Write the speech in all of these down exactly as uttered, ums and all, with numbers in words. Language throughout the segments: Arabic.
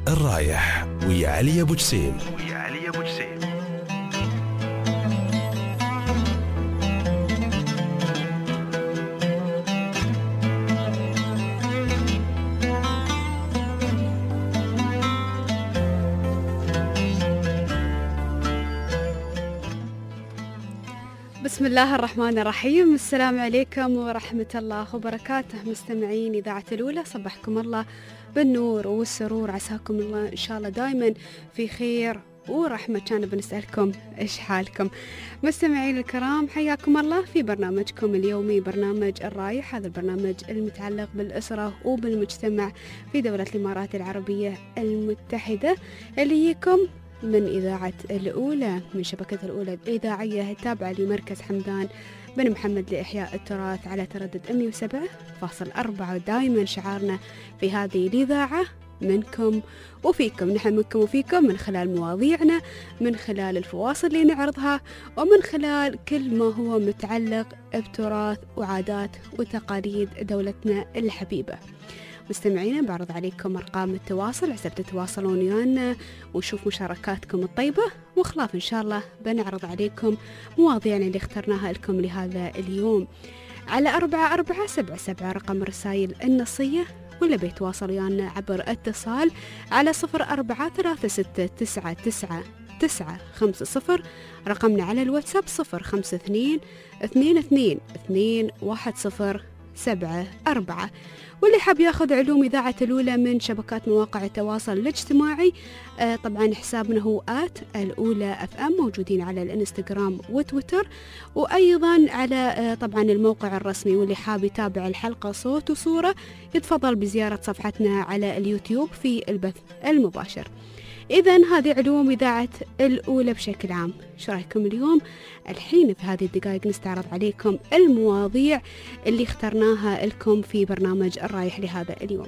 الرايح ويا علي أبو جسيم. ويا علي أبو جسيم. بسم الله الرحمن الرحيم. السلام عليكم ورحمة الله وبركاته مستمعين إذاعة الأولى، صبحكم الله بالنور والسرور، عساكم الله إن شاء الله دايما في خير ورحمة. كان بنسألكم إيش حالكم مستمعين الكرام، حياكم الله في برنامجكم اليومي برنامج الرايح. هذا البرنامج المتعلق بالأسرة وبالمجتمع في دولة الإمارات العربية المتحدة، اللي يكم من إذاعة الأولى، من شبكة الأولى الإذاعية التابعة لمركز حمدان بن محمد لإحياء التراث على تردد مئة وسبعة فاصلة أربعة. دائما شعارنا في هذه الإذاعة منكم وفيكم، نحن منكم وفيكم من خلال مواضيعنا، من خلال الفواصل اللي نعرضها، ومن خلال كل ما هو متعلق بتراث وعادات وتقاليد دولتنا الحبيبة. مستمعينا بعرض عليكم أرقام التواصل، عسى تتواصلون ويانا ونشوف مشاركاتكم الطيبة، وخلاف إن شاء الله بنعرض عليكم مواضيعنا اللي اخترناها لكم لهذا اليوم على أربعة أربعة سبعة سبعة رقم الرسائل النصية، ولا بيتواصل ويانا عبر اتصال على صفر أربعة ثلاثة ستة تسعة تسعة تسعة خمسة صفر. رقمنا على الواتساب صفر خمسة اثنين اثنين اثنين اثنين واحد صفر سبعة أربعة. واللي حاب ياخذ علوم إذاعة الأولى من شبكات مواقع التواصل الاجتماعي، آه طبعا حسابنا هو آت الأولى أف أم، موجودين على الانستغرام وتويتر، وأيضا على آه طبعا الموقع الرسمي. واللي حاب يتابع الحلقة صوت وصورة يتفضل بزيارة صفحتنا على اليوتيوب في البث المباشر. إذن هذه علوم إذاعة الأولى بشكل عام. شو رأيكم اليوم؟ الحين في هذه الدقائق نستعرض عليكم المواضيع اللي اخترناها لكم في برنامج الرايح لهذا اليوم.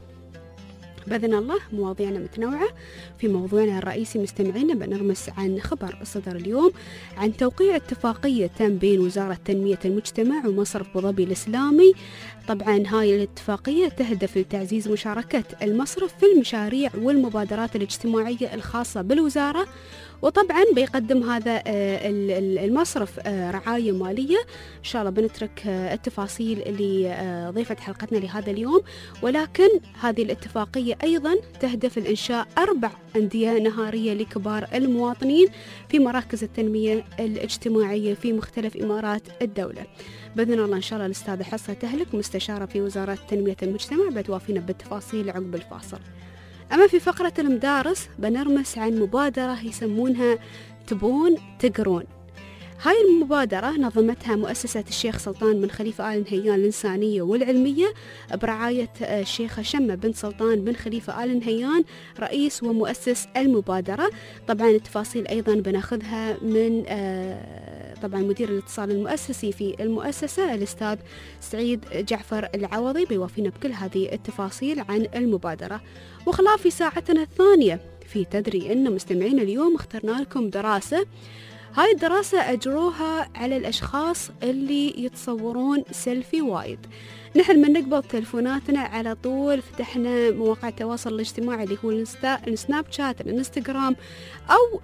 بإذن الله مواضيعنا متنوعة. في موضوعنا الرئيسي مستمعينا بنرمس عن خبر صدر اليوم عن توقيع اتفاقية تم بين وزارة تنمية المجتمع ومصرف أبو ظبي الإسلامي. طبعا هاي الاتفاقية تهدف لتعزيز مشاركة المصرف في المشاريع والمبادرات الاجتماعية الخاصة بالوزارة، وطبعا بيقدم هذا المصرف رعاية مالية. إن شاء الله بنترك التفاصيل اللي ضيفت حلقتنا لهذا اليوم، ولكن هذه الاتفاقية أيضا تهدف لإنشاء أربع أندية نهارية لكبار المواطنين في مراكز التنمية الاجتماعية في مختلف إمارات الدولة. بإذن الله إن شاء الله الأستاذة حصة تهلك مستشارة في وزارة تنمية المجتمع بتوافينا بالتفاصيل عقب الفاصل. أما في فقرة المدارس بنرمس عن مبادرة يسمونها تبون تقرون. هاي المبادرة نظمتها مؤسسة الشيخ سلطان بن خليفة آل نهيان الإنسانية والعلمية برعاية الشيخة شمة بن سلطان بن خليفة آل نهيان رئيس ومؤسس المبادرة. طبعا التفاصيل أيضا بناخذها من طبعا مدير الاتصال المؤسسي في المؤسسة الأستاذ سعيد جعفر العوضي، بيوافينا بكل هذه التفاصيل عن المبادرة. وخلاف في ساعتنا الثانية في تدري إن مستمعين اليوم اخترنا لكم دراسة. هاي الدراسة أجروها على الأشخاص اللي يتصورون سيلفي وايد. نحن من نقبل تلفوناتنا على طول فتحنا مواقع التواصل الاجتماعي اللي هو السناب شات، الانستغرام، أو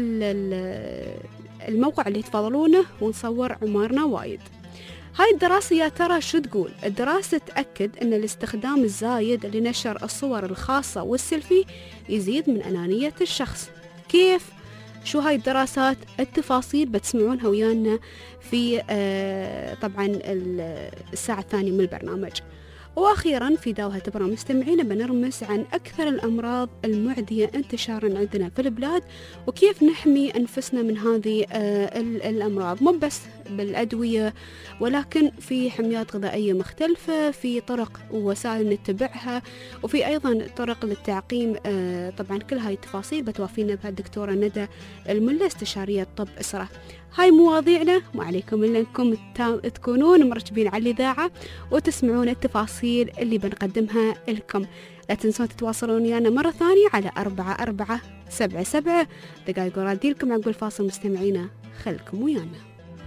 الموقع اللي تفضلونه، ونصور عمارنا وايد. هاي الدراسة يا ترى شو تقول؟ الدراسة تأكد أن الاستخدام الزايد لنشر الصور الخاصة والسيلفي يزيد من أنانية الشخص. كيف؟ شو هاي الدراسات؟ التفاصيل بتسمعونها ويانا في آه طبعا الساعة الثانية من البرنامج. وأخيرا في داوها تبرا مستمعين بنرمس عن أكثر الأمراض المعدية انتشارا عندنا في البلاد، وكيف نحمي أنفسنا من هذه آه الأمراض، مو بس بالأدوية ولكن في حميات غذائية مختلفة، في طرق ووسائل نتبعها، وفي أيضا طرق للتعقيم. آه طبعا كل هاي التفاصيل بتوافينا بها الدكتورة ندى الملا استشارية طب أسرة. هاي مواضيعنا، ما عليكم إلا أنكم تكونون مرتبين على الإذاعة وتسمعون التفاصيل اللي بنقدمها لكم. لا تنسون تتواصلون ويانا مرة ثانية على أربعة أربعة سبعة سبعة. دقائق ورادي لكم عقب الفاصل مستمعينا، خلكم ويانا.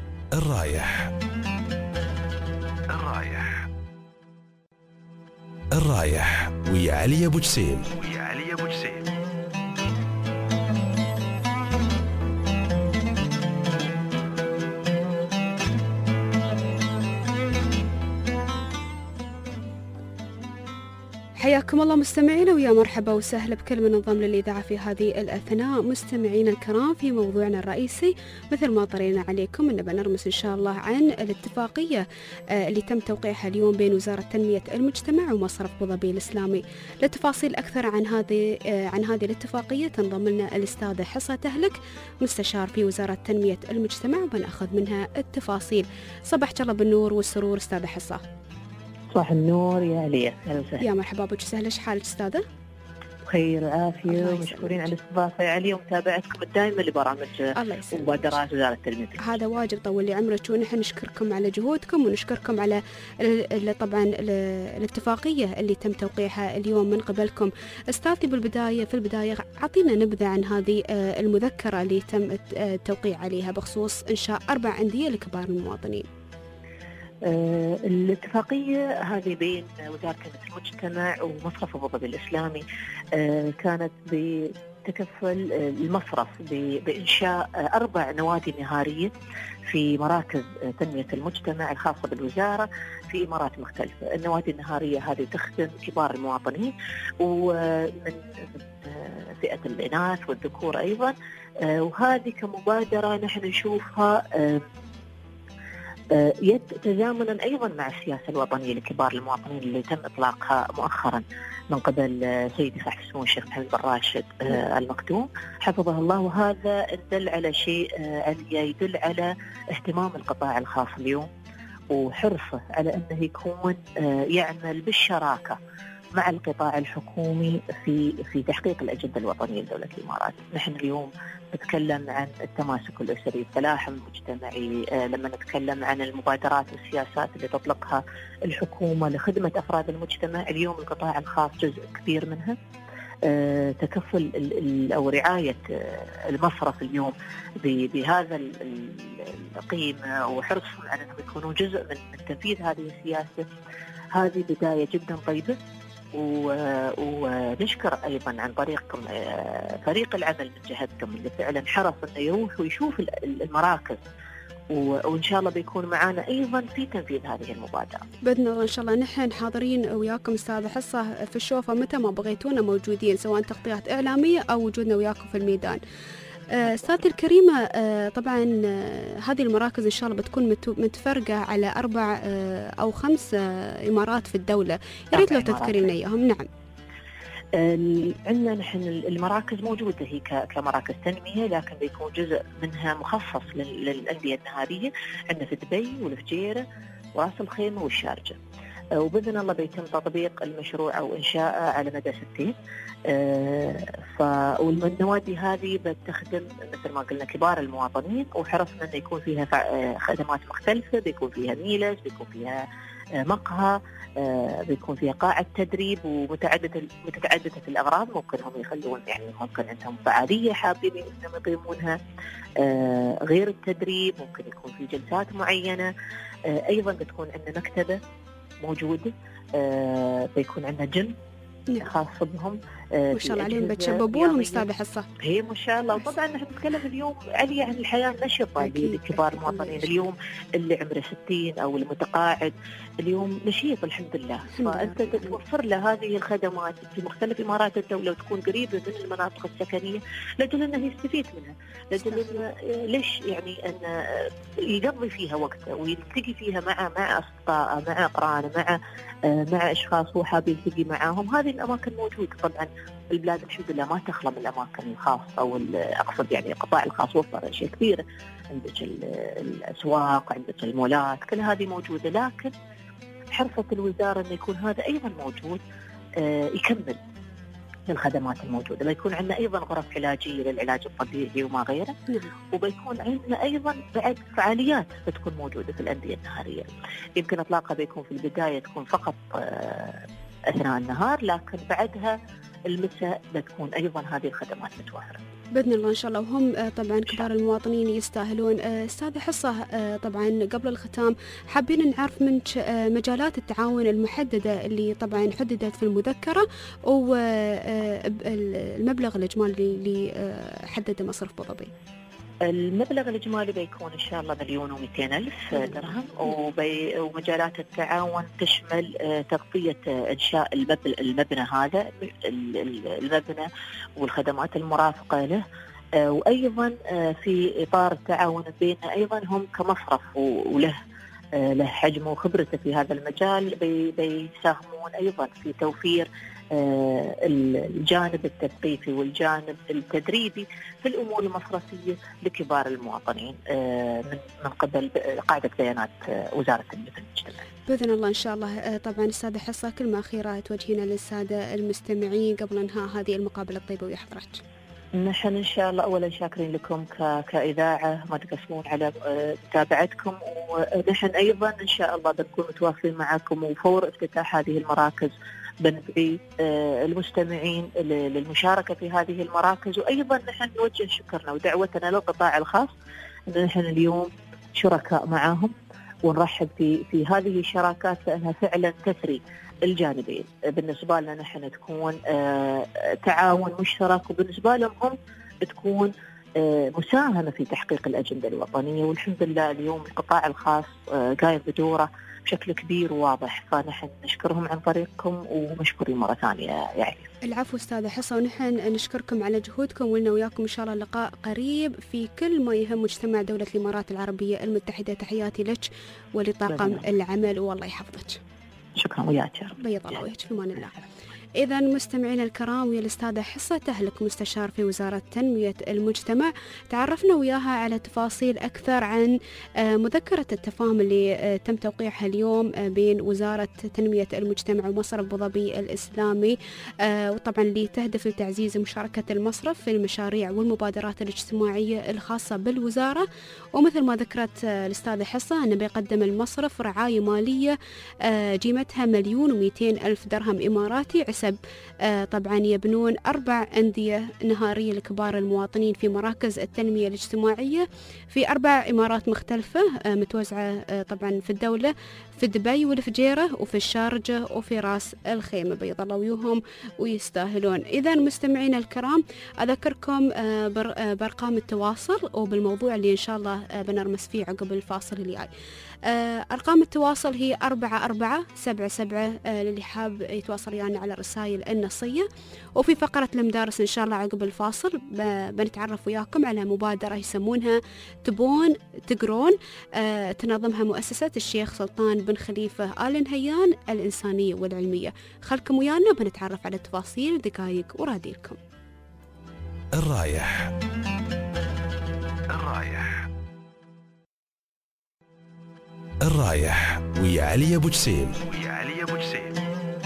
الرايح الرايح الرايح ويا علي أبو جسيم. ويا علي أبو جسيم. حياكم الله مستمعينا ويا مرحبا وسهلا بكل من انضم للإذاعة في هذه الأثناء. مستمعينا الكرام، في موضوعنا الرئيسي مثل ما طرينا عليكم أن بنرمس إن شاء الله عن الاتفاقية اللي تم توقيعها اليوم بين وزارة تنمية المجتمع ومصرف أبو ظبي الإسلامي. للتفاصيل أكثر عن هذه عن هذه الاتفاقية تنضم لنا الأستاذة حصة تهلك، مستشار في وزارة تنمية المجتمع، وبنأخذ منها التفاصيل. صباحك الله بالنور والسرور أستاذة حصة. صباح النور يا عليا، اهلا وسهلا. يا مرحبا بك، سهلا. ايش حالك استاذه؟ بخير وعافيه ومشكورين على الاستضافه يا علي ومتابعتكم الدائمه لبرامج ومبادرات وزاره التنميه. هذا واجب، طول لي عمرك، ونحن نشكركم على جهودكم ونشكركم على طبعا الاتفاقيه اللي تم توقيعها اليوم من قبلكم. استاذي بالبدايه في البدايه اعطينا نبذه عن هذه المذكره اللي تم التوقيع عليها بخصوص انشاء اربع انديه لكبار المواطنين. آه الاتفاقية هذه بين وزارة تنمية المجتمع ومصرف أبو ظبي الإسلامي آه كانت بتكفل المصرف بإنشاء أربع نوادي نهارية في مراكز تنمية المجتمع الخاصة بالوزارة في إمارات مختلفة. النوادي النهارية هذه تخدم كبار المواطنين ومن فئة الإناث والذكور أيضا، آه وهذه كمبادرة نحن نشوفها آه يد تزامنا أيضا مع السياسة الوطنية لكبار المواطنين اللي تم إطلاقها مؤخرا من قبل سيدي صاحب السمو الشيخ محمد بن راشد المكتوم حفظه الله. وهذا يدل على شيء يدل على اهتمام القطاع الخاص اليوم وحرصه على أنه يكون يعمل بالشراكة مع القطاع الحكومي في في تحقيق الأجندة الوطنية لدولة الإمارات. نحن اليوم نتكلم عن التماسك الأسري، التلاحم المجتمعي، لما نتكلم عن المبادرات والسياسات اللي تطلقها الحكومة لخدمة أفراد المجتمع، اليوم القطاع الخاص جزء كبير منها. تكفل أو رعاية المصرف اليوم بهذا القيمة وحرصهم على أنهم يكونوا جزء من تنفيذ هذه السياسة، هذه بداية جدا طيبة. ونشكر أيضا عن طريقكم فريق العمل من جهتكم اللي فعلا حرص أنه يروح ويشوف المراكز، وإن شاء الله بيكون معنا أيضا في تنفيذ هذه المبادرة بإذن الله. إن شاء الله نحن حاضرين وياكم أستاذة حصة في الشوفة متى ما بغيتونا موجودين، سواء تغطيات إعلامية أو وجودنا وياكم في الميدان. أستاذتي الكريمة، طبعا هذه المراكز إن شاء الله بتكون متفرقة على أربع أو خمس إمارات في الدولة، يا ريت لو تذكرين إياهم. نعم، عندنا نحن المراكز موجودة هي كمراكز تنمية، لكن بيكون جزء منها مخصص للأندية النهارية. عندنا في دبي والفجيرة وراس الخيمة والشارجة، وبإذن الله بيتم تطبيق المشروع أو إنشاءه على مدى ستين. آه والنوادي هذه بتخدم مثل ما قلنا كبار المواطنين، وحرصنا أن يكون فيها خدمات مختلفة، بيكون فيها ميلز، بيكون فيها مقهى، آه بيكون فيها قاعة تدريب ومتعددة متعددة الأغراض. ممكن هم يخلون يعني ممكن عندهم فعالية حابين أنهم يقيمونها آه غير التدريب، ممكن يكون في جلسات معينة. آه أيضا بتكون عندنا مكتبة موجودة، آه بيكون عندنا جيم خاص بهم. ما شاء الله عليهم، بتشببونهم أستاذة حصة. هي ما شاء الله. وطبعا نحن نتكلم اليوم علي عن الحياة النشطة لكبار المواطنين اليوم اللي عمره ستين أو المتقاعد اليوم نشيط الحمد لله. فأنت توفر له هذه الخدمات في مختلف إمارات الدولة وتكون قريبة من المناطق السكنية لأجل أنه يستفيد منها، لأجل أنه ليش يعني أن يقضي فيها وقته ويلتقي فيها مع مع أصدقائه، مع أقرانه، مع مع أشخاص هو حاب يلتقي معاهم. هذه الأماكن موجودة. طبعا البلاد الحمد لله ما تخلى من الأماكن الخاصة، أو أقصد يعني القطاع الخاص وفر أشياء كثيرة، عندك الأسواق، عندك المولات، كل هذه موجودة. لكن حرصت الوزارة أن يكون هذا أيضا موجود آه يكمل الخدمات الموجودة. بيكون عندنا أيضا غرف علاجية للعلاج الطبيعي وما غيره، وبيكون عندنا أيضا بعد فعاليات بتكون موجودة في الأندية النهارية. يمكن إطلاقها بيكون في البداية تكون فقط آه أثناء النهار، لكن بعدها المساء بتكون أيضا هذه الخدمات متوفرة. بإذن الله إن شاء الله. وهم طبعا كبار المواطنين يستاهلون. أستاذة حصة، طبعا قبل الختام حابين نعرف منك مجالات التعاون المحددة اللي طبعا حددت في المذكرة والمبلغ الإجمالي اللي حدده مصرف أبو ظبي. المبلغ الإجمالي بيكون إن شاء الله مليون ومئتين ألف درهم، وبي ومجالات التعاون تشمل تغطية إنشاء المبنى هذا المبنى والخدمات المرافقة له، وأيضا في إطار التعاون بيننا أيضا هم كمصرف وله له حجمه وخبرته في هذا المجال بيساهمون أيضا في توفير الجانب التثقيفي والجانب التدريبي في الأمور المصرفية لكبار المواطنين من قبل قاعدة بيانات وزارة التنمية المجتمعية. بإذن الله إن شاء الله. طبعا السادة حصة، كلمة أخيرة توجهينا للسادة المستمعين قبل انهاء هذه المقابلة الطيبة ويا حضرتك. نحن إن شاء الله أولا شاكرين لكم كإذاعة، ما تقصرون على متابعتكم، ونحن أيضا إن شاء الله بنكون متواصلين معكم، وفور افتتاح هذه المراكز بندعي المستمعين للمشاركة في هذه المراكز. وأيضا نحن نوجه شكرنا ودعوتنا للقطاع الخاص أن نحن اليوم شركاء معهم، ونرحب في في هذه الشراكات لأنها فعلا تثري الجانبين. بالنسبة لنا نحن تكون تعاون مشترك، وبالنسبة لهم هم تكون مساهمة في تحقيق الأجندة الوطنية. والحمد لله اليوم القطاع الخاص قايم بدوره بشكل كبير وواضح، فنحن نشكرهم عن طريقكم ومشكورين مرة ثانية يعني. العفو أستاذة حصة، ونحن نشكركم على جهودكم، ولنا وياكم إن شاء الله لقاء قريب في كل ما يهم مجتمع دولة الإمارات العربية المتحدة. تحياتي لك ولطاقم العمل، والله يحفظك. شكرا وياك يا رب. بيض الله وجهك، في امان الله. إذا مستمعينا الكرام، ويا الأستاذة حصة تهلك مستشار في وزارة تنمية المجتمع، تعرفنا وياها على تفاصيل أكثر عن مذكرة التفاهم اللي تم توقيعها اليوم بين وزارة تنمية المجتمع ومصرف أبو ظبي الإسلامي، وطبعا اللي تهدف لتعزيز مشاركة المصرف في المشاريع والمبادرات الاجتماعية الخاصة بالوزارة. ومثل ما ذكرت الأستاذة حصة أنه بيقدم المصرف رعاية مالية قيمتها مليون ومئتين ألف درهم إماراتي، حسب طبعا يبنون أربع أندية نهارية لكبار المواطنين في مراكز التنمية الاجتماعية في أربع إمارات مختلفة متوزعة طبعا في الدولة، في دبي والفجيرة وفي الشارجة وفي راس الخيمة. بيض الله وياهم ويستاهلون. إذا مستمعينا الكرام، أذكركم بأرقام التواصل وبالموضوع اللي إن شاء الله بنرمس فيه عقب الفاصل اللي جاي. أرقام التواصل هي أربعة أربعة سبعة سبعة للي حاب يتواصل يعني على الرسائل النصية. وفي فقرة المدارس إن شاء الله عقب الفاصل بنتعرف وياكم على مبادرة يسمونها تبون تقرون، تنظمها مؤسسة الشيخ سلطان بن خليفة آل نهيان الإنسانية والعلمية. خلكم ويانا بنتعرف على التفاصيل دقائق وراديلكم. الرايح الرايح الرايح ويا علي أبو جسيم ويا علي أبو جسيم.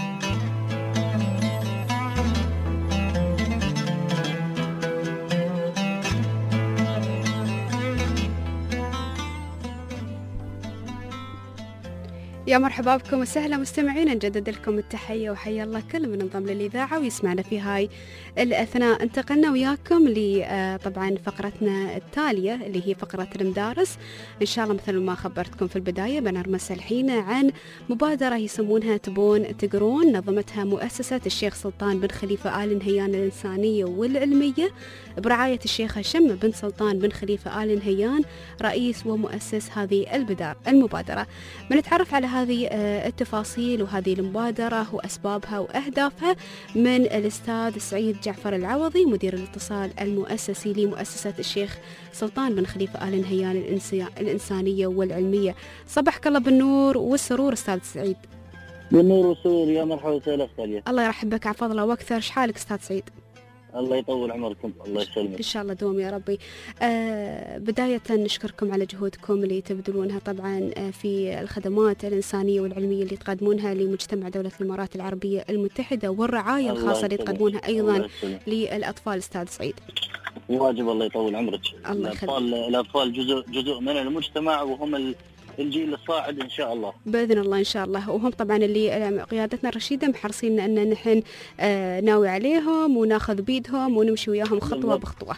يا مرحبا بكم وسهلا مستمعين، نجدد لكم التحية وحيا الله كل من انضم للإذاعة ويسمعنا في هاي الأثناء. انتقلنا وياكم لطبعا فقرتنا التالية اللي هي فقرة المدارس. إن شاء الله مثل ما خبرتكم في البداية بنرمس الحين عن مبادرة يسمونها تبون تقرون، نظمتها مؤسسة الشيخ سلطان بن خليفة آل نهيان الإنسانية والعلمية برعاية الشيخ هشام بن سلطان بن خليفة آل نهيان رئيس ومؤسس هذه المبادرة. بنتعرف على هذه التفاصيل وهذه المبادرة وأسبابها وأهدافها من الأستاذ سعيد جعفر العوضي، مدير الاتصال المؤسسي لمؤسسة الشيخ سلطان بن خليفة آل نهيان الإنسانية والعلمية. صبحك الله بالنور والسرور أستاذ سعيد. بالنور والسرور، يا مرحبا وسهلا أستاذ. الله يرحب بك عفوا الله وأكثر. شحالك أستاذ سعيد؟ الله يطول عمركم، الله يسلمك. إن شاء الله دوم يا ربي. آه بداية نشكركم على جهودكم اللي تبذلونها طبعا في الخدمات الإنسانية والعلمية اللي تقدمونها لمجتمع دولة الإمارات العربية المتحدة، والرعاية الخاصة اللي تقدمونها أيضا للأطفال أستاذ سعيد. واجب، الله يطول عمرك. الله الأطفال الأطفال جزء جزء من المجتمع، وهم الجيل الصاعد إن شاء الله بإذن الله إن شاء الله. وهم طبعا اللي قيادتنا الرشيدة محرصين أن نحن آه ناوي عليهم وناخذ بيدهم ونمشي وياهم خطوة بخطوة.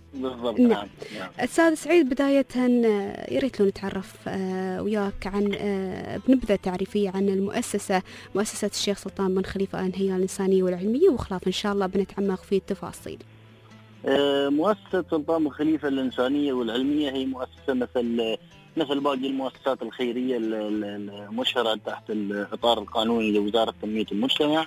بالضبط. نعم. نعم. نعم. أستاذ سعيد، بداية يا ريت لو نتعرف وياك عن بنبذة تعريفية عن المؤسسة، مؤسسة الشيخ سلطان بن خليفة آل نهيان الإنسانية والعلمية، وخلاف إن شاء الله بنتعمق في التفاصيل. مؤسسة سلطان بن خليفة الإنسانية والعلمية هي مؤسسة مثل مثل باقي المؤسسات الخيرية المشهرة تحت الإطار القانوني لوزارة تنمية المجتمع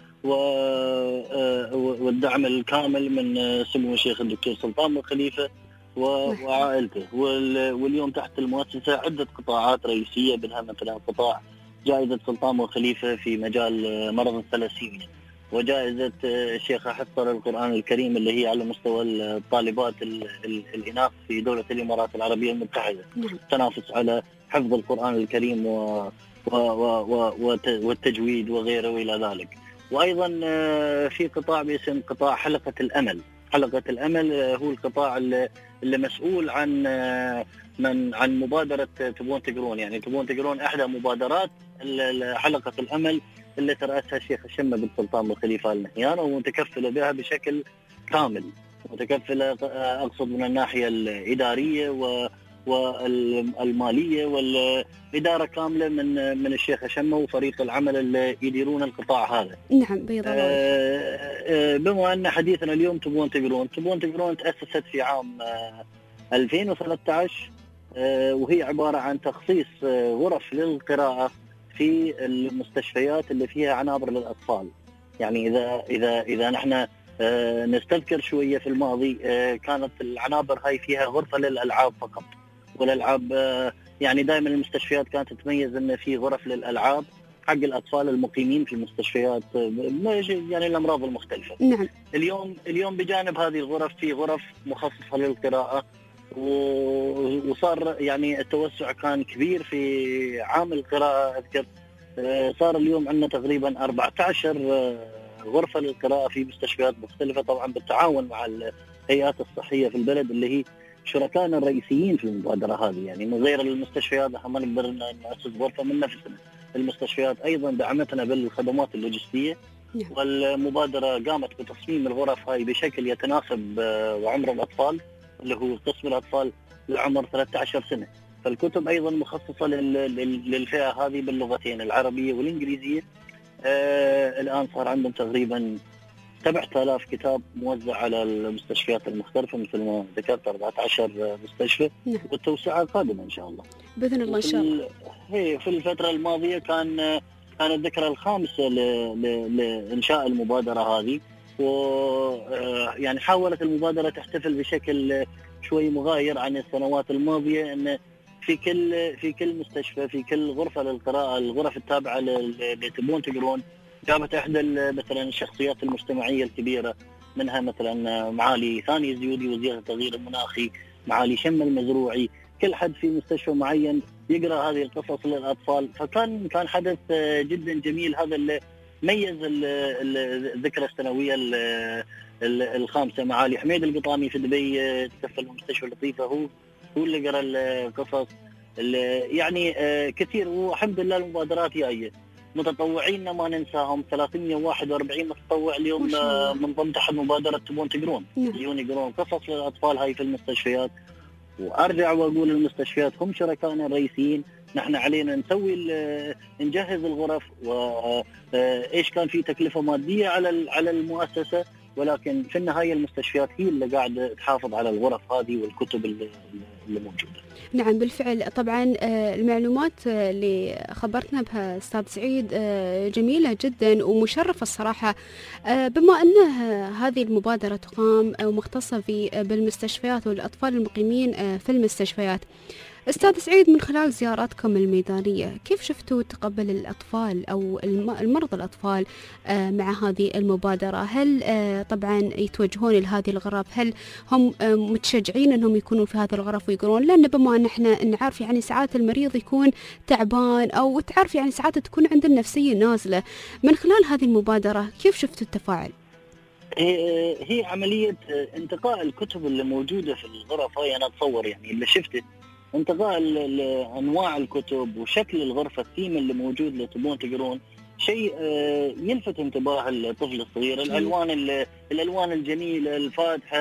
والدعم الكامل من سمو الشيخ الدكتور سلطان بن خليفة وعائلته. واليوم تحت المؤسسة عدة قطاعات رئيسية، منها مثلا قطاع جائزة سلطان بن خليفة في مجال مرض الثلاسيميا، وجائزة الشيخة حفصة للقرآن الكريم اللي هي على مستوى الطالبات الإناث في دولة الإمارات العربية المتحدة، تنافس على حفظ القرآن الكريم و والتجويد وغيره وإلى ذلك. وأيضا في قطاع باسم قطاع حلقة الأمل. حلقة الأمل هو القطاع اللي مسؤول عن من عن مبادرة تبون تقرون، يعني تبون تقرون إحدى مبادرات حلقة الأمل اللي ترأسها الشيخ الشمة بن سلطان بن خليفة آل نهيان، ومتكفلة بها بشكل كامل، متكفلة أقصد من الناحية الإدارية و والمالية والإدارة كاملة من من الشيخ الشمة وفريق العمل اللي يديرون القطاع هذا. نعم بيض الله. آه بما أن حديثنا اليوم تبون تقرون، تبون تقرون تأسست في عام ألفين وثلاثة عشر، آه وهي عبارة عن تخصيص غرف للقراءة في المستشفيات اللي فيها عنابر للأطفال. يعني إذا إذا إذا نحن آه نستذكر شوية في الماضي، آه كانت العنابر هاي فيها غرفة للألعاب فقط، والألعاب آه يعني دائما المستشفيات كانت تتميز أن في غرف للألعاب حق الأطفال المقيمين في المستشفيات، آه يعني الأمراض المختلفة. نعم. اليوم اليوم بجانب هذه الغرف في غرف مخصصة للقراءة، وصار يعني التوسع كان كبير في عام القراءة. أذكر آه صار اليوم عندنا تقريبا أربعة عشر آه غرفة للقراءة في مستشفيات مختلفة، طبعا بالتعاون مع الهيئات الصحية في البلد اللي هي شركائنا الرئيسيين في المبادرة هذه. يعني من غير المستشفيات ما نقدر نأسس غرفة من نفسنا. المستشفيات أيضا دعمتنا بالخدمات اللوجستية، والمبادرة قامت بتصميم الغرف هاي بشكل يتناسب وعمر الأطفال اللي هو قسم الأطفال لعمر ثلاثة عشر سنة. فالكتب أيضا مخصصة للفئة هذه باللغتين العربية والإنجليزية. آه الآن صار عندهم تقريبا سبعة آلاف كتاب موزع على المستشفيات المختلفة مثل ما ذكرت أربعة عشر مستشفى. نعم. والتوسعة قادمة إن شاء الله بإذن الله إن شاء الله. هي في الفترة الماضية كان كان الذكرى الخامسة لإنشاء المبادرة هذه، ويعني حاولت المبادرة تحتفل بشكل شوي مغاير عن السنوات الماضية، أن في كل في كل مستشفى في كل غرفة للقراءة، الغرف التابعة لتبون تقرون، جابت إحدى مثلا الشخصيات المجتمعية الكبيرة، منها مثلا معالي ثاني الزيودي وزير التغيير المناخي، معالي شم المزروعي، كل حد في مستشفى معين يقرأ هذه القصص للأطفال. فكان كان حدث جدا جميل، هذا اللي ميز الذكرى السنوية الخامسة. معالي حميد القطامي في دبي تكفل مستشفى لطيفة، هو هو اللي قرأ القصص يعني كثير. والحمد لله المبادرات جاية، متطوعين ما ننساهم ثلاثمئة وواحد وأربعين متطوع اليوم من ضمن تحت مبادرة تبون تقرون، يجون يقرون قصص للأطفال هاي في المستشفيات. وأرجع وأقول المستشفيات هم شركائنا الرئيسيين، نحن علينا نسوي نجهز الغرف، وإيش كان في تكلفة مادية على على المؤسسة، ولكن في النهاية المستشفيات هي اللي قاعدة تحافظ على الغرف هذه والكتب اللي, اللي موجودة. نعم بالفعل. طبعا المعلومات اللي خبرتنا بها أستاذ سعيد جميلة جدا ومشرفة الصراحة، بما أن هذه المبادرة تقام ومختصة في بالمستشفيات والأطفال المقيمين في المستشفيات. أستاذ سعيد، من خلال زياراتكم الميدانية كيف شفتوا تقبل الأطفال أو المرضى الأطفال مع هذه المبادرة؟ هل طبعا يتوجهون لهذه الغرف؟ هل هم متشجعين أنهم يكونوا في هذه الغرف ويقرون؟ لأن بما أن احنا نعرف يعني ساعات المريض يكون تعبان، أو تعرف يعني ساعات تكون عنده النفسية نازلة. من خلال هذه المبادرة كيف شفتوا التفاعل؟ هي عملية انتقاء الكتب اللي موجودة في الغرف هاي. أنا أتصور يعني اللي شفته انتقاء انواع الكتب وشكل الغرفه، الثيم اللي موجود لتبون تقرون شيء يلفت انتباه الطفل الصغير. الالوان الالوان الجميله الفاتحه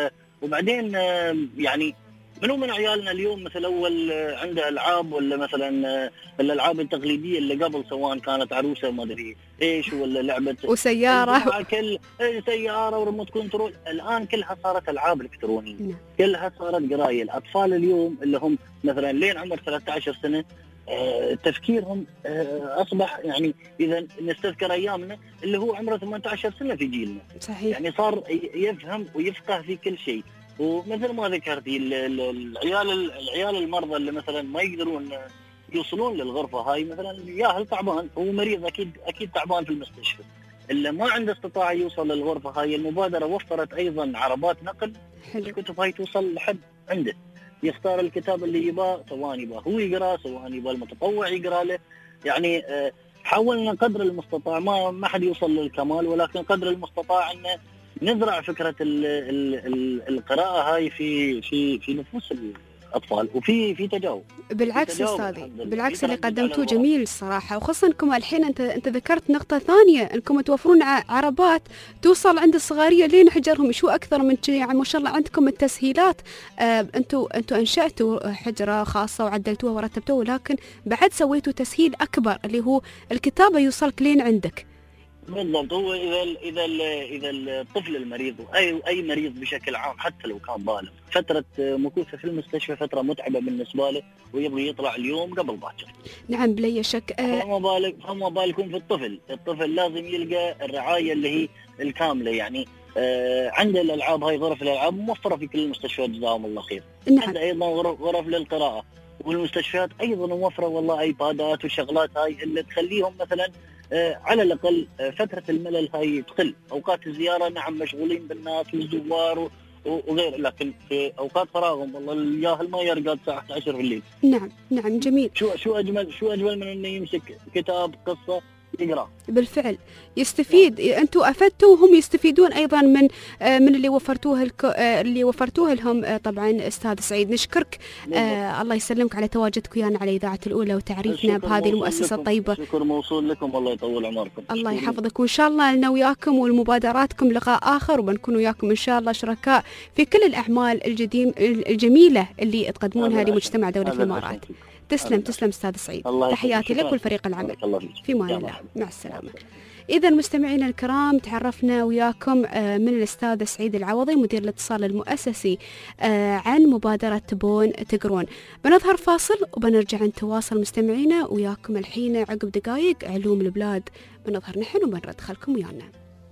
وبعدين آه، يعني منو من عيالنا اليوم مثل اول آه، عنده العاب، ولا مثلا آه، الالعاب التقليديه اللي قبل، سواء كانت عروسه ما ادري ايش، ولا لعبه وسياره كل إيه، سياره وريموت كنترول. الان كلها صارت العاب الكترونيه، نعم. كلها صارت قرايه. الاطفال اليوم اللي هم مثلا لين عمر ثلاثة عشر سنه آه، تفكيرهم آه، اصبح يعني اذا نستذكر ايامنا اللي هو عمره ثمانية عشر سنه في جيلنا، صحيح. يعني صار يفهم ويفقه في كل شيء. ومثل ما ذكرتي ال- ال- العيال العيال المرضى اللي مثلا ما يقدرون يوصلون للغرفه هاي، مثلا ياهل تعبان، هو مريض اكيد اكيد تعبان في المستشفى، اللي ما عنده استطاعه يوصل للغرفه هاي، المبادره وفرت ايضا عربات نقل حلو. الكتب هاي توصل لحد عنده، يختار الكتاب اللي يباه، سواء يباه هو يقرا، سواء يباه المتطوع يقرا له. يعني آه، حاولنا قدر المستطاع، ما ما حد يوصل للكمال، ولكن قدر المستطاع ان نزرع فكره ال ال ال القراءه هاي في في في نفوس الاطفال، وفي في تجاوب. بالعكس تجاوب استاذي، الحمد لله. بالعكس في اللي تردد على قدمتوه الغرف. جميل الصراحه، وخاصه انكم الحين انت انت ذكرت نقطه ثانيه، انكم توفرون ع- عربات توصل عند الصغاريه لين حجرهم. شو اكثر من شي، يعني ما شاء الله عندكم التسهيلات. آه انتم انتم انشاتوا حجره خاصه وعدلتوها ورتبتوها، ولكن بعد سويتوا تسهيل اكبر اللي هو الكتابه يوصلك لين عندك. بالضبط. هو اذا ال اذا ال اذا الطفل المريض، اي اي مريض بشكل عام حتى لو كان بالغ، فتره مكوثه في المستشفى فتره متعبه بالنسبه له، ويبغى يطلع اليوم قبل باكر. نعم بلا شك. آه فما بالك فما بالكم في الطفل، الطفل لازم يلقى الرعايه اللي هي الكامله. يعني آه عنده الالعاب هاي، غرف الالعاب موفره في كل المستشفيات جزاهم الله خير. نعم. عنده ايضا غرف, غرف للقراءه، والمستشفيات ايضا موفره والله ايبادات وشغلات هاي اللي تخليهم مثلا آه على الاقل آه فتره الملل هاي تقل. اوقات الزياره نعم مشغولين بالناس والزوار و- وغير، لكن في اوقات فراغهم والله الياهل ما يرقى الساعه احد عشر بالليل. نعم نعم جميل. شو شو اجمل شو اجمل من انه يمسك كتاب قصه يقرا. بالفعل يستفيد، انتم افدتوا وهم يستفيدون ايضا من آه، من اللي وفرتوه الك... آه، اللي وفرتوه لهم. آه، طبعا استاذ سعيد نشكرك، آه الله يسلمك على تواجدك ويانا على اذاعه الاولى وتعريفنا الشكر بهذه موصول المؤسسه لكم. الطيبه. الشكر موصول لكم، الله يطول عمركم. الله شكراً. يحفظك، وان شاء الله لنا وياكم والمبادراتكم لقاء اخر، وبنكون وياكم ان شاء الله شركاء في كل الاعمال الجديم الجميله اللي تقدمونها هذا لمجتمع دوله هذا الامارات. العشان. تسلم هذا تسلم استاذ سعيد، الله يحفظك. تحياتي لك شكراً. والفريق العمل. بارك الله فيك. في مان يا الله، مرحبا. مع السلامه. إذا مستمعينا الكرام تعرفنا وياكم آه، من الأستاذ سعيد العوضي مدير الاتصال المؤسسي آه، عن مبادرة تبون تقرون. بنظهر فاصل وبنرجع نتواصل مستمعينا وياكم الحين عقب دقائق علوم البلاد، بنظهر نحن وبندخلكم ويانا.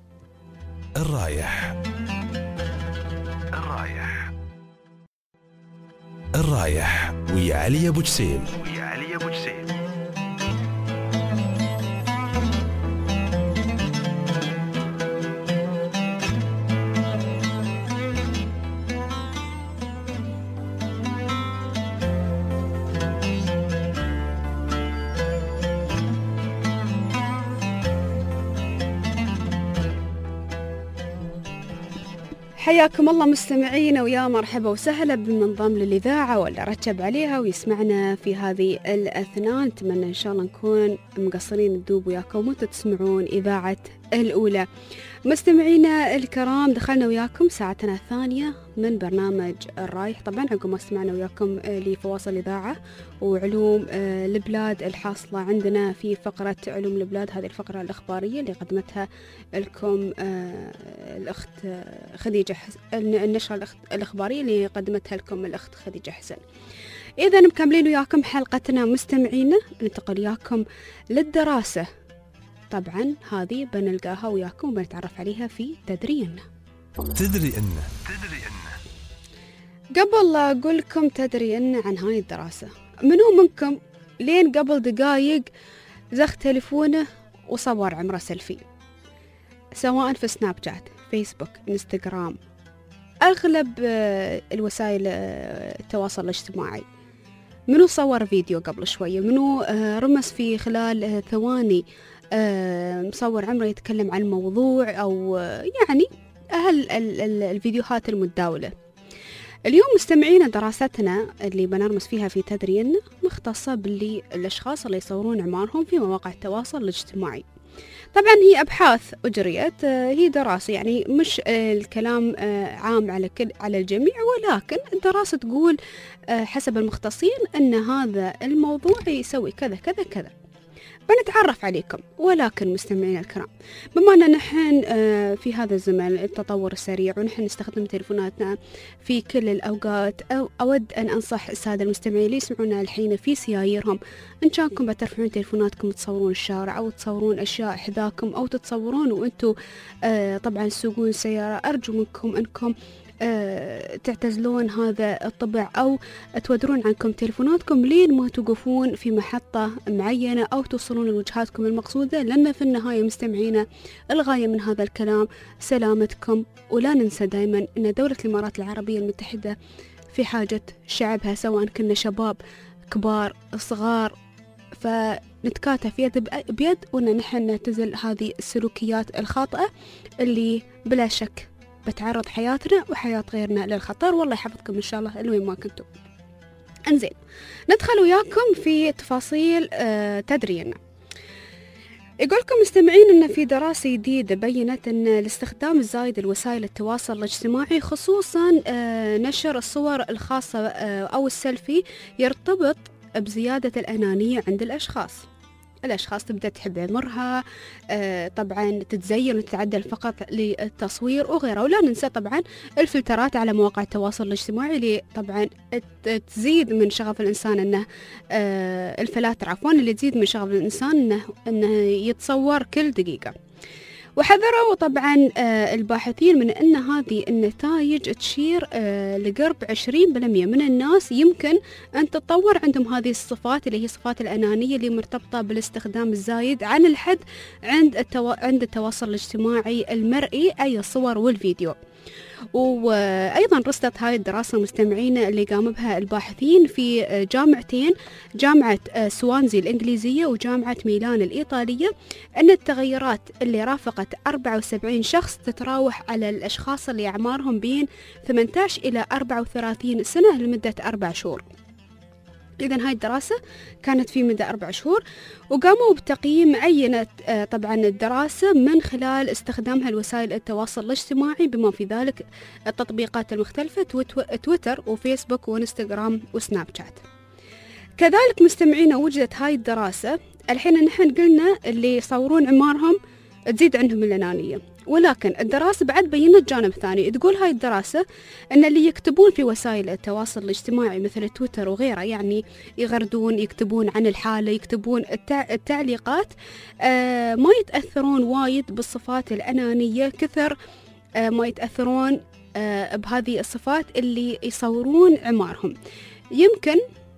الرايح الرايح الرايح ويا علي أبو جسيم ويا علي أبو جسيم. حياكم الله مستمعينا، ويا مرحبا وسهلا بمنضم للإذاعة ولا رتب عليها ويسمعنا في هذه الأثناء. نتمنى إن شاء الله نكون مقصرين الدوب وياكم وانتم تسمعون إذاعة الأولى. مستمعينا الكرام دخلنا وياكم ساعتنا الثانية من برنامج الرايح، طبعا عقب ما سمعنا وياكم لفواصل إذاعة وعلوم البلاد الحاصلة عندنا في فقرة علوم البلاد، هذه الفقرة الإخبارية اللي قدمتها لكم الأخت خديجة حسن، النشرة الإخبارية اللي قدمتها لكم الأخت خديجة حسن. إذا مكملين وياكم حلقتنا مستمعينا، ننتقل وياكم للدراسة. طبعا هذه بنلقاها وياكم وبنتعرف عليها في تدري إنه. تدري إنه تدري إنه قبل لا أقول لكم تدري إنه عن هاي الدراسة، منو منكم لين قبل دقايق زخ تلفونه وصور عمره سيلفي، سواء في سناب شات، فيسبوك، انستغرام، أغلب الوسائل التواصل الاجتماعي؟ منو صور فيديو قبل شوية؟ منو رمس في خلال ثواني مصور عمره يتكلم عن موضوع أو يعني أهل الفيديوهات المتداولة؟ اليوم مستمعين دراستنا اللي بنرمس فيها في تدري إنه مختصة باللي الأشخاص اللي يصورون أعمارهم في مواقع التواصل الاجتماعي. طبعا هي أبحاث أجريت، هي دراسة يعني مش الكلام عام على كل على الجميع، ولكن الدراسة تقول حسب المختصين أن هذا الموضوع يسوي كذا كذا كذا. بنتعرف عليكم، ولكن مستمعينا الكرام، بما أن نحن في هذا الزمن التطور السريع ونحن نستخدم تلفوناتنا في كل الأوقات، أو أود أن أنصح السادة المستمعين اللي يسمعونا الحين في سياييرهم، إن كانكم بترفعون تلفوناتكم تصورون الشارع أو تصورون أشياء حذاكم أو تتصورون وأنتم طبعا تسوقون سيارة، أرجو منكم أنكم تعتزلون هذا الطبع أو تودرون عنكم تلفوناتكم لين ما توقفون في محطة معينة أو توصلون لوجهاتكم المقصودة، لأن في النهاية مستمعينا الغاية من هذا الكلام سلامتكم. ولا ننسى دائما أن دولة الإمارات العربية المتحدة في حاجة شعبها، سواء كنا شباب كبار صغار، فنتكاتف يد بيد وأن نحن نعتزل هذه السلوكيات الخاطئة اللي بلا شك بتعرض حياتنا وحياة غيرنا للخطر. والله يحفظكم إن شاء الله لوين ما كنتم. انزين، ندخل وياكم في تفاصيل آه تدرينا. يقولكم مستمعين أن في دراسة جديدة بيّنت أن الاستخدام الزايد لوسائل التواصل الاجتماعي، خصوصا آه نشر الصور الخاصة آه أو السيلفي، يرتبط بزيادة الأنانية عند الأشخاص. الأشخاص تبدأ تحب عمرها، آه طبعا تتزين وتتعدل فقط للتصوير وغيره. ولا ننسى طبعا الفلترات على مواقع التواصل الاجتماعي اللي طبعا تزيد من شغف الإنسان أنه آه الفلاتر عفوا اللي تزيد من شغف الإنسان أنه, إنه يتصور كل دقيقة. وحذروا طبعا آه الباحثين من أن هذه النتائج تشير آه لقرب عشرين بالمئة من الناس يمكن أن تتطور عندهم هذه الصفات اللي هي صفات الأنانية اللي مرتبطة بالاستخدام الزايد عن الحد عند التو... عند التواصل الاجتماعي المرئي، أي الصور والفيديو. وأيضا رصدت هاي الدراسة مستمعين اللي قام بها الباحثين في جامعتين، جامعة سوانزي الإنجليزية وجامعة ميلان الإيطالية، أن التغيرات اللي رافقت أربعة وسبعين شخص تتراوح على الأشخاص اللي أعمارهم بين ثمانية عشر إلى أربعة وثلاثين سنة لمدة أربع شهور. إذن هاي الدراسة كانت في مدة أربع شهور، وقاموا بتقييم عينة طبعا الدراسة من خلال استخدامها لوسائل التواصل الاجتماعي بما في ذلك التطبيقات المختلفة، تويتر وفيسبوك وانستغرام وسناب شات. كذلك مستمعين وجدت هاي الدراسة الحين نحن قلنا اللي يصورون عمارهم تزيد عندهم الأنانية، ولكن الدراسة بعد بينت جانب ثاني. تقول هاي الدراسة أن اللي يكتبون في وسائل التواصل الاجتماعي مثل تويتر وغيره، يعني يغردون، يكتبون عن الحالة، يكتبون التع... التعليقات، آه ما يتأثرون وايد بالصفات الأنانية كثر آه ما يتأثرون آه بهذه الصفات اللي يصورون عمارهم. يمكن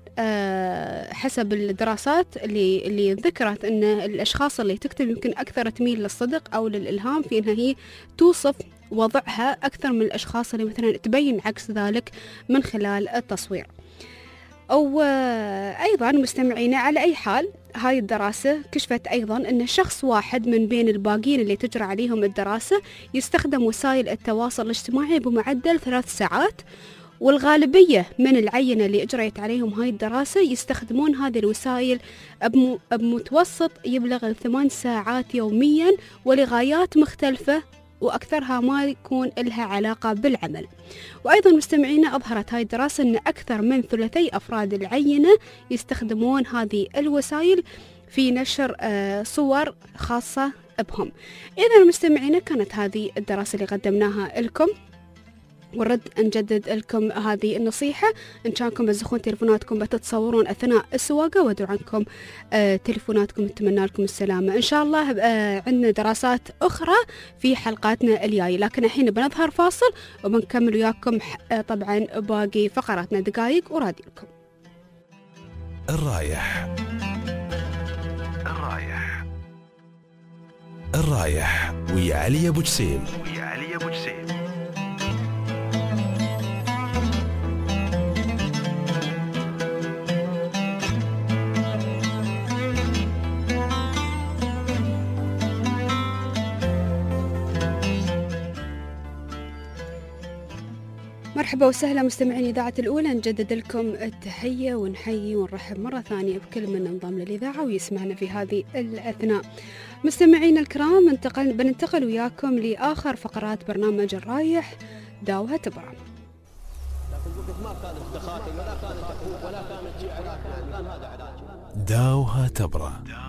أه حسب الدراسات اللي اللي ذكرت أن الأشخاص اللي تكتب يمكن أكثر تميل للصدق أو للإلهام في أنها هي توصف وضعها أكثر من الأشخاص اللي مثلا تبين عكس ذلك من خلال التصوير. أو أيضا مستمعين على أي حال، هاي الدراسة كشفت أيضا أن شخص واحد من بين الباقين اللي تجرى عليهم الدراسة يستخدم وسائل التواصل الاجتماعي بمعدل ثلاث ساعات، والغالبية من العينة اللي أجريت عليهم هاي الدراسة يستخدمون هذه الوسائل بمتوسط يبلغ ثمان ساعات يوميا ولغايات مختلفة، وأكثرها ما يكون لها علاقة بالعمل. وأيضا مستمعينا أظهرت هاي الدراسة أن أكثر من ثلثي أفراد العينة يستخدمون هذه الوسائل في نشر صور خاصة بهم. إذا مستمعينا كانت هذه الدراسة اللي قدمناها لكم، ورد نجدد لكم هذه النصيحة. إن كانكم بتزخون تلفوناتكم بتتصورون أثناء السواقة، ودعوا عنكم آه تلفوناتكم، نتمنى لكم السلامة إن شاء الله. آه عندنا دراسات أخرى في حلقاتنا الجاية، لكن الحين بنظهر فاصل وبنكمل وياكم آه طبعا باقي فقراتنا دقائق ورادي لكم. الرايح الرايح الرايح ويا علي أبو جسيم ويا علي أبو جسيم. مرحبا وسهلا مستمعين إذاعة الأولى، نجدد لكم التحية ونحيي ونرحب مرة ثانية بكل من انضم للإذاعة ويسمعنا في هذه الأثناء. مستمعين الكرام، انتقل بننتقل وياكم لآخر فقرات برنامج الرايح داوها تبرع. داوها تبرع.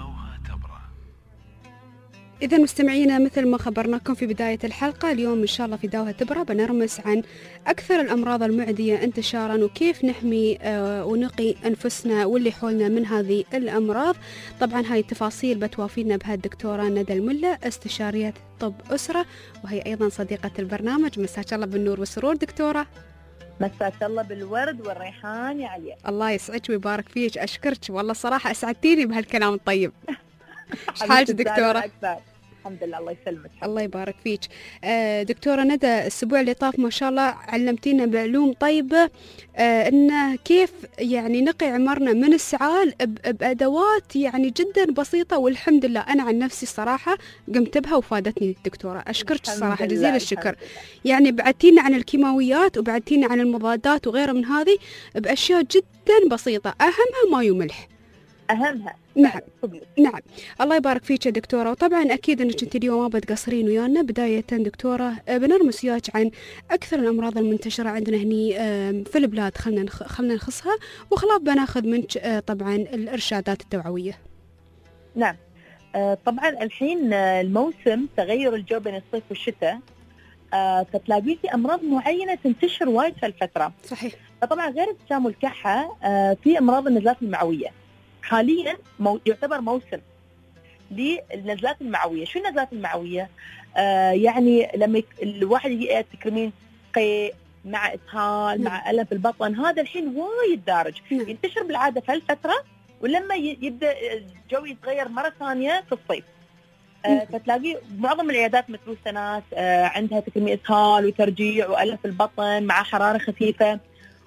إذا مستمعينا، مثل ما خبرناكم في بداية الحلقة، اليوم إن شاء الله في داوها تبرع بنرمس عن أكثر الأمراض المعدية انتشارا وكيف نحمي آه ونقي أنفسنا واللي حولنا من هذه الأمراض. طبعا هاي التفاصيل بتوافينا بها الدكتورة ندى الملا، استشارية طب أسرة، وهي أيضا صديقة البرنامج. مساك الله بالنور والسرور دكتورة. مساك الله بالورد والريحان يا عليا. الله يسعدك ويبارك فيك، أشكرك والله الصراحة أسعدتيني بهالكلام الطيب. حاج دكتورة؟ الحمد لله، الله يسلمك. الله يبارك فيك. آه دكتورة ندى، الأسبوع اللي طاف ما شاء الله علمتينا بعلوم طيبة، آه إن كيف يعني نقي عمرنا من السعال بأدوات يعني جدا بسيطة، والحمد لله أنا عن نفسي الصراحة قمت بها وفادتني دكتورة. أشكرك الصراحة جزيل الشكر. يعني بعدتينا عن الكيماويات وبعدتينا عن المضادات وغيرها من هذه بأشياء جدا بسيطة، أهمها ماء وملح. أهمها نعم نعم. الله يبارك فيك يا دكتورة. وطبعا أكيد أنك أنت اليوم ما بتقصرين ويانا. بداية دكتورة بنرمس وياك عن أكثر الأمراض المنتشرة عندنا هني في البلاد، خلنا خلنا نخصها وخلاص بناخذ منك طبعا الإرشادات التوعوية. نعم. طبعا الحين الموسم تغير الجو بين الصيف والشتاء، فتلاقي في أمراض معينة تنتشر وايد في الفترة. صحيح. طبعا غير الزكام والكحة في أمراض النزلات المعوية. حاليا مو... يعتبر موسم للنزلات المعوية. شو النزلات المعوية؟ آه يعني لما يك... الواحد تكرمين قيء مع إسهال مع ألم في البطن، هذا الحين وايد دارج، ينتشر بالعادة في هالفترة، ولما ي... يبدأ الجو يتغير مرة ثانية في الصيف. آه فتلاقي معظم العيادات متروسة ناس آه عندها تكرمين إسهال وترجيع وألم في البطن مع حرارة خفيفة،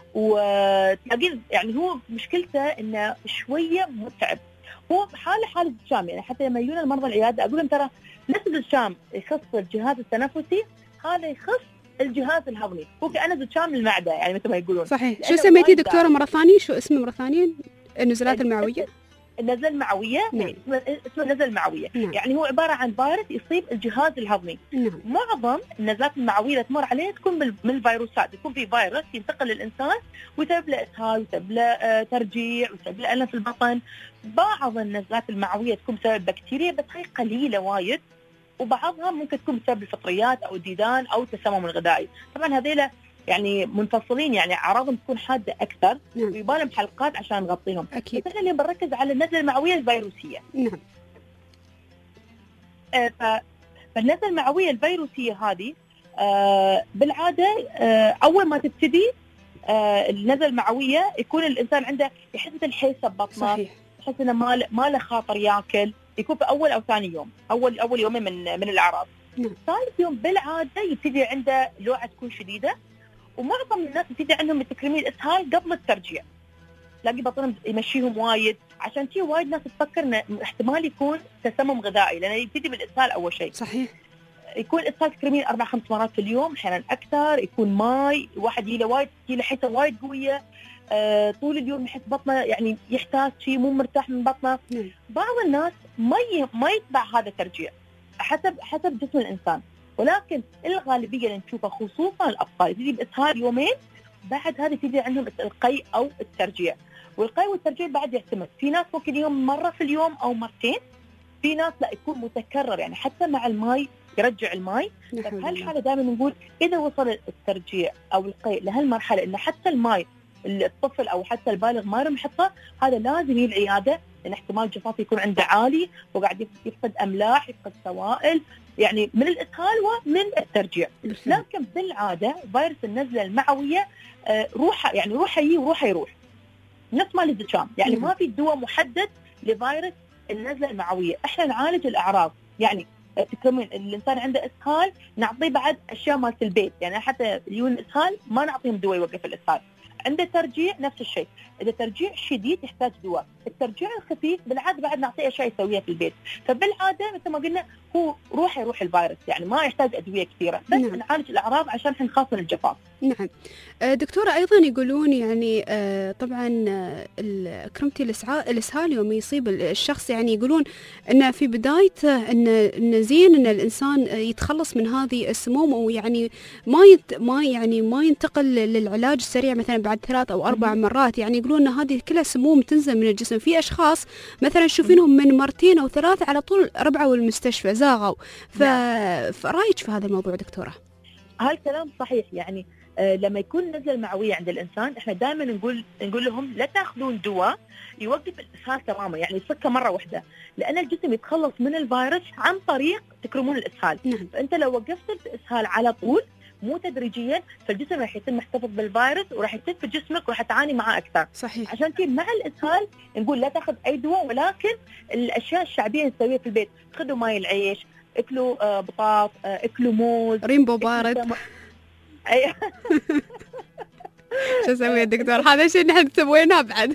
وتلاقين يعني هو مشكلته انه شويه متعب. هو حاله حاله الزكام، يعني حتى لما يجون المرضى العياده اقول لهم ترى نفس الزكام يخص الجهاز التنفسي، هذا يخص الجهاز الهضمي، هو كأنه زكام المعده يعني مثل ما يقولون. صحيح. شو سميتي دكتوره مره ثانيه؟ شو اسمه مره ثانيه؟ النزلات المعويه. النزلة المعوية. نعم. اسمه النزلة المعوية. نعم. يعني هو عبارة عن فيروس يصيب الجهاز الهضمي. نعم. معظم النزلات المعوية اللي تمر عليه تكون من الفيروسات، يكون في فيروس ينتقل للإنسان ويسبب له إسهال ويسبب له آه ترجيع ويسبب له ألم في البطن. بعض النزلات المعوية تكون بسبب بكتيريا بس هي قليلة وايد، وبعضها ممكن تكون بسبب الفطريات أو الديدان أو التسمم الغذائي. طبعا هذيلا يعني منفصلين، يعني أعراضهم تكون حادة أكثر. نعم. ويبالهم بحلقات عشان نغطيهم. أكيد. بس احنا اللي بنركز على النزلة المعوية الفيروسية. نعم. آه فالنزلة المعوية الفيروسية هذه آه بالعادة آه أول ما تبتدي آه النزلة المعوية يكون الإنسان عنده يحس بالحيسة ببطنه. صحيح. يحس إنه ما ما له خاطر ياكل، يكون في أول أو ثاني يوم، أول أول يومين من من الأعراض. نعم. ثالث يوم بالعادة يبتدي عنده لوعة تكون شديدة، ومعظم الناس يبتدي عندهم التكريمين الإسهال قبل الترجيع. تلاقي بطنهم يمشيهم وايد، عشان شي وايد ناس تفكر انه احتمال يكون تسمم غذائي، لانه يبتدي بالاسهال اول شيء. صحيح. يكون اسهال تكريمين اربع خمس مرات في اليوم، احيانا اكثر. يكون ماي، واحد يله وايد يله حيته وايد قويه، آه طول اليوم يحس بطنه يعني يحتاج شيء، مو مرتاح من بطنه. نعم. بعض الناس ما ي... ما يتبع هذا الترجيع حسب حسب جسم الانسان، ولكن الغالبيه اللي نشوفها خصوصا الاطفال يبتدي باسهال يومين، بعد هذا يبتدي عندهم القيء او الترجيع. والقيء والترجيع بعد يعتمد، في ناس ممكن يوم مرة في اليوم أو مرتين، في ناس لا يكون متكرر، يعني حتى مع الماء يرجع الماء. فبهالحالة دائما نقول إذا وصل الترجيع أو القيء لهالمرحلة إن حتى الماء الطفل أو حتى البالغ ما يحطه، هذا لازم يجي العيادة، لأن احتمال جفاف يكون عنده عالي وقاعد يفقد أملاح، يفقد سوائل، يعني من الإسهال ومن الترجيع. لكن بالعادة فيروس النزلة المعوية روحه يعني روحه يجي وروحه يروح، نفس ما الزكام، يعني ما في دواء محدد لفيروس النزلة المعوية. احنا نعالج الأعراض، يعني تكرمين الإنسان عنده إسهال نعطيه بعد أشياء مالت البيت، يعني حتى يجون الإسهال ما نعطيهم دواء يوقف الإسهال. عنده ترجيع نفس الشيء، إذا ترجيع شديد يحتاج دواء. الترجيع الخفيف بالعادة بعد نعطيه أشياء يسويها في البيت. فبالعادة مثل ما قلنا هو روح يروح الفيروس، يعني ما يحتاج أدوية كثيرة، بس نعم. نعالج الأعراض عشان نخاف من الجفاف. نعم. دكتورة أيضا يقولون يعني طبعا كرمتي الإسهال يوم يصيب الشخص، يعني يقولون أن في بدايته أن زين أن الإنسان يتخلص من هذه السموم، ويعني ما يت ما يعني ما ينتقل للعلاج السريع مثلا بعد ثلاث أو أربع مرات. يعني يقولون أن هذه كلها سموم تنزل من الجسم. في أشخاص مثلا تشوفينهم من مرتين أو ثلاثة على طول ربعوا المستشفى زاغوا. ف... فرأيك في هذا الموضوع دكتورة؟ هالكلام صحيح. يعني آه لما يكون نزلة معوية عند الإنسان احنا دائما نقول نقول لهم لا تاخذون دواء يوقف الإسهال تماما، يعني يفكه مرة واحدة، لأن الجسم يتخلص من الفيروس عن طريق تكرمون الإسهال. نعم. فأنت لو وقفت الإسهال على طول مو تدريجيا فالجسم راح يتم محتفظ بالفيروس وراح يتم في جسمك وراح تعاني معاه أكثر. صحيح. عشان كذا مع الإسهال نقول لا تاخذ أي دواء، ولكن الأشياء الشعبية نسويها في البيت، خذوا ماي العيش، اكلوا آه بطاط، آه اكلوا موز، ريمبو بارد. اي شو اسوي دكتور؟ هذا شيء نحن سويناه بعد.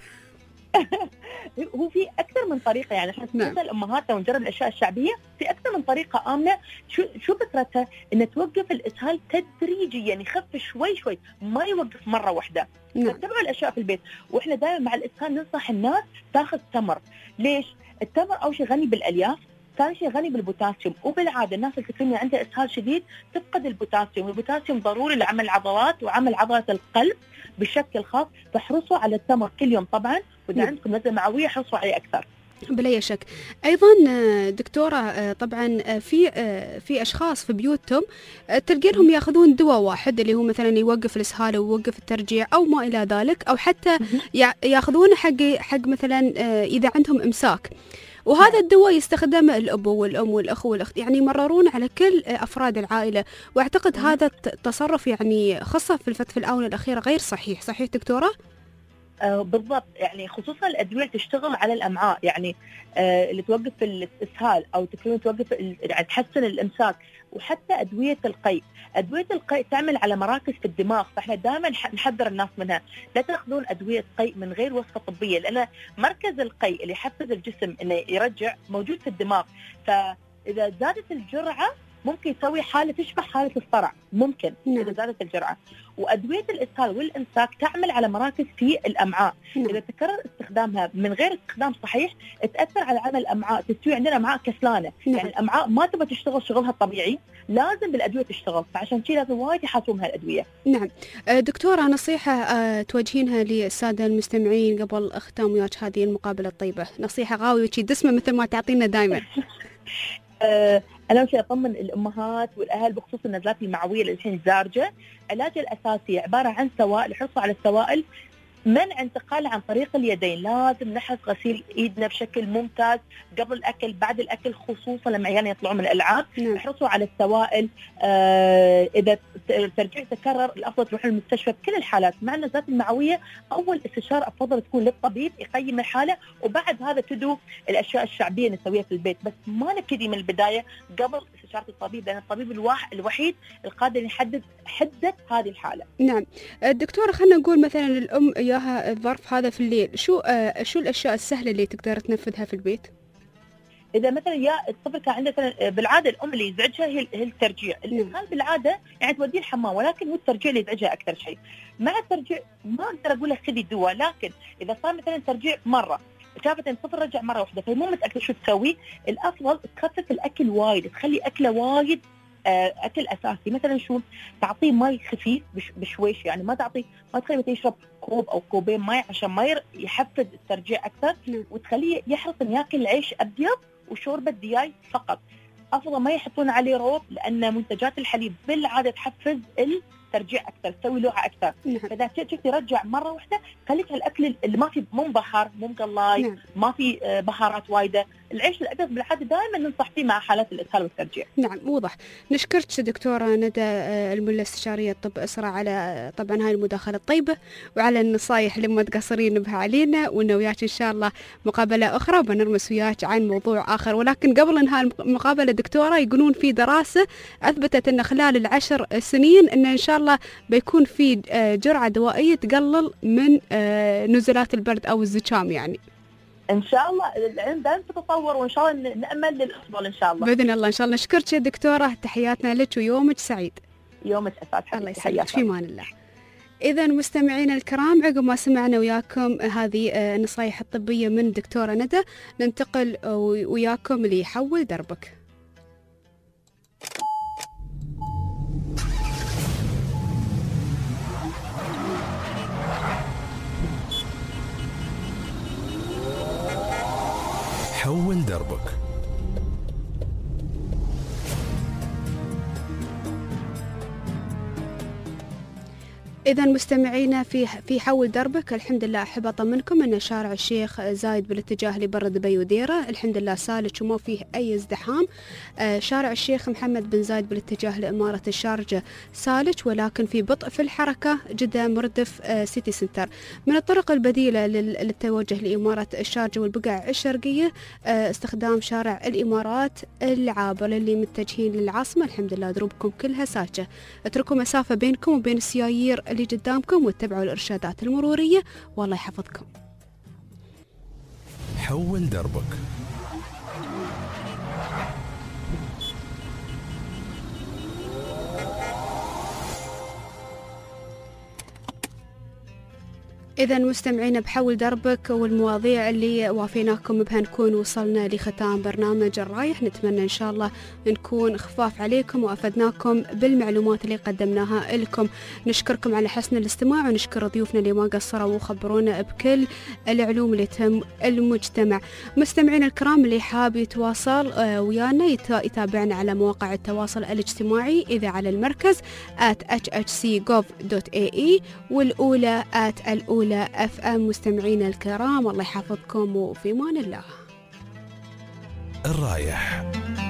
هو في اكثر من طريقه، يعني احنا نعم. نسال امهاتنا ونجرب الاشياء الشعبيه في اكثر من طريقه امنه. شو شو فكرتها؟ ان توقف الاسهال تدريجيا، يعني يخف شوي شوي، ما يوقف مره واحده. نعم. تتبعوا الاشياء في البيت. واحنا دائما مع الاسهال ننصح الناس تاخذ تمر. ليش؟ التمر اول شيء غني بالالياف، ثاني شيء غني بالبوتاسيوم، وبالعاده الناس اللي تكون عندها اسهال شديد تفقد البوتاسيوم، والبوتاسيوم ضروري لعمل العضلات وعمل عضله القلب بشكل خاص. فاحرصوا على التمر كل يوم طبعا، واذا عندكم نزله معويه حرصوا عليه اكثر. بلا شك. ايضا دكتوره طبعا في في اشخاص في بيوتهم تلقينهم ياخذون دواء واحد اللي هو مثلا يوقف الاسهال ويوقف الترجيع او ما الى ذلك، او حتى ياخذونه حق حق مثلا اذا عندهم امساك، وهذا الدواء يستخدم الأب والأم والأخ والأخت، يعني يمررون على كل أفراد العائلة. وأعتقد هذا التصرف يعني خاصة في الفترة الآونة الأخيرة غير صحيح. صحيح دكتورة؟ آه بالضبط. يعني خصوصا الأدوية اللي تشتغل على الأمعاء، يعني آه اللي توقف الإسهال أو تكون توقف يعني تحسن الإمساك، وحتى أدوية القيء. أدوية القيء تعمل على مراكز في الدماغ، فإحنا دائما نحذر الناس منها. لا تأخذون أدوية قيء من غير وصفة طبية، لأن مركز القيء اللي يحفز الجسم إنه يرجع موجود في الدماغ، فإذا زادت الجرعة ممكن يسوي حالة تشبه حالة الصرع، ممكن نعم. إذا زادت الجرعة. وأدوية الإسهال والإمساك تعمل على مراكز في الأمعاء. نعم. إذا تكرر استخدامها من غير استخدام صحيح تأثر على عمل الأمعاء، تستوي عندنا أمعاء كسلانة. نعم. يعني الأمعاء ما تبغى تشتغل شغلها الطبيعي، لازم بالأدوية تشتغل، فعشان كذا لازم وايد يحاسبون هالأدوية. نعم. دكتورة نصيحة توجهينها للسادة المستمعين قبل ختام وياك هذه المقابلة الطيبة، نصيحة غاوية وشي دسمة مثل ما تعطينا دائما. أه أنا أول شيء أطمن الأمهات والأهل بخصوص النزلات المعوية اللي الحين زارجة. علاجها الأساسي عبارة عن سوائل، حرصوا على السوائل، منع انتقال عن طريق اليدين، لازم نحرص غسيل ايدنا بشكل ممتاز قبل الاكل بعد الاكل، خصوصا لما عيالنا يطلعون من الالعاب. نعم. احرصوا على السوائل. آه اذا الترجيع تكرر الافضل تروحون المستشفى بكل الحالات. مع النزلات المعويه اول استشاره افضل تكون للطبيب يقيم الحاله، وبعد هذا تدوا الاشياء الشعبيه نسويها في البيت، بس ما نبتدي من البدايه قبل استشاره الطبيب، لان الطبيب الواحد الوحيد القادر يحدد حده هذه الحاله. نعم. الدكتورة خلينا نقول مثلا الام ياها الظرف هذا في الليل، شو آه شو الاشياء السهله اللي تقدر تنفذها في البيت؟ اذا مثلا يا الطفل كان عنده مثلا بالعاده الام اللي يزعجها هي هي الترجيع، الاسهال بالعاده يعني توديه الحمام، ولكن هو الترجيع اللي يزعجها اكثر شيء. مع الترجيع ما اقدر اقول لها خذي دواء، لكن اذا صار مثلا ترجيع مره شافت ان الطفل رجع مره واحده فهي مو متاكده شو تسوي، الافضل تخفف الاكل وايد، تخلي اكله وايد اكل اساسي. مثلا شو تعطيه ماء خفيف بشويش، يعني ما تعطيه ما تخليه يشرب كوب او كوبين ماء عشان ما يحفز الترجيع اكثر، وتخليه يحرص ان ياكل عيش ابيض وشوربه دياي فقط. افضل ما يحطون عليه روب، لان منتجات الحليب بالعاده تحفز الترجيع اكثر، تسوي لوعه اكثر. فاذا شفت يرجع مره واحده خليك الاكل اللي ما في مو مبهر مو مقلاي، نعم. ما في بهارات وايده. العيش الابيض بالعاده دائما ننصح فيه مع حالات الاسهال والترجيع. نعم واضح. نشكرك دكتوره ندى الملا استشاريه الطب الاسره على طبعا هاي المداخله الطيبه وعلى النصائح اللي ما تقصرين بها علينا، وانه وياك ان شاء الله مقابله اخرى وبنرمس وياك عن موضوع اخر. ولكن قبل انهاء المقابله دكتوره يقولون في دراسه اثبتت ان خلال العشر سنين ان ان شاء الله بيكون في جرعه دوائيه تقلل من نزلات البرد او الزكام. يعني ان شاء الله العلم دائما تتطور، وان شاء الله نامل للافضل ان شاء الله باذن الله. ان شاء الله. نشكرك يا دكتوره، تحياتنا لك ويومك سعيد. يومك اسعد الله حبيبتي، يسعدك، حياك في امان الله. إذا مستمعينا الكرام، عقب ما سمعنا وياكم هذه النصائح الطبية من دكتورة ندى، ننتقل وياكم ليحول دربك. حول دربك. إذا مستمعينا في في حول دربك، الحمد لله أحب أطمنكم أن شارع الشيخ زايد بالاتجاه لبر دبي وديرة الحمد لله سالك وما فيه أي ازدحام. آه شارع الشيخ محمد بن زايد بالاتجاه لإمارة الشارجة سالك، ولكن في بطء في الحركة جدة مردف آه سيتي سنتر. من الطرق البديلة للتوجه لإمارة الشارجة والبقع الشرقية آه استخدام شارع الإمارات العابر اللي متجهين للعاصمة، الحمد لله دروبكم كلها سالكة. اتركوا مسافة بينكم وبين السيايير اللي قدامكم واتبعوا الإرشادات المرورية والله يحفظكم. حول دربك. إذا مستمعين بحول دربك والمواضيع اللي وافيناكم بها نكون وصلنا لختام برنامج الرايح. نتمنى إن شاء الله نكون خفاف عليكم وأفدناكم بالمعلومات اللي قدمناها لكم. نشكركم على حسن الاستماع ونشكر ضيوفنا اللي ما قصروا وخبرونا بكل العلوم اللي تهم المجتمع. مستمعين الكرام اللي حاب يتواصل ويانا يتابعنا على مواقع التواصل الاجتماعي، إذا على المركز آت اتش اتش سي جوف دوت اي اي والأولى آت الأولى اف ام. مستمعينا الكرام الله يحفظكم وفي امان الله. الرايح.